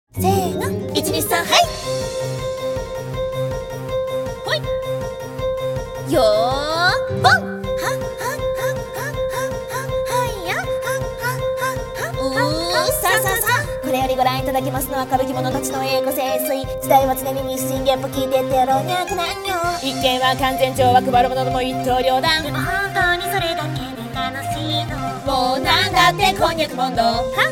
せーの、123、はいほいよーボンさあさあさあ、これよりご覧いただきますのは歌舞伎者たちの栄枯盛衰。時代は常に日進月歩、聞いてってやろう脈難よ。一見は完全懲悪、配る者ども一刀両断。 でも本当にそれだけで楽しいの。 もうなんだってこんにゃくモンド。はっはっはっはっは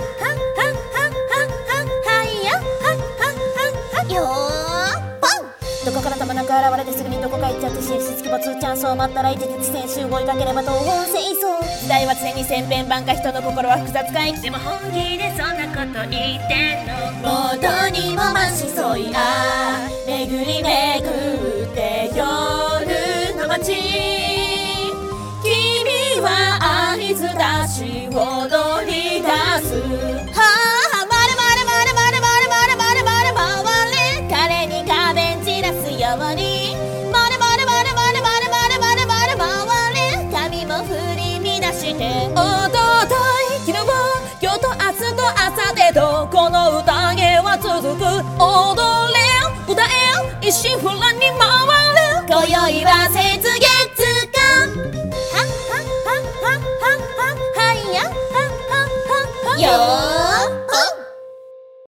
はいやはっはっはっはよーポン。どこからともなく現れてすぐにどこか行っちゃって神出鬼没。チャンスを待ったら一日先週追いかければ東方清掃。時代は常に千変万化、人の心は複雑かい。 でも本気でそんなこと言ってんの。 もうどうにもましそいあ巡り巡って夜の街。君は合図出し踊り出す。はあ、まるまるまるまるまるまるまるまる回れ。彼に花弁散らすように。まるまるまるまるまるまるまるまる回れ。髪も振り乱しておととい昨日今日と明日と朝でとこの宴は続く。踊れ歌え一心不乱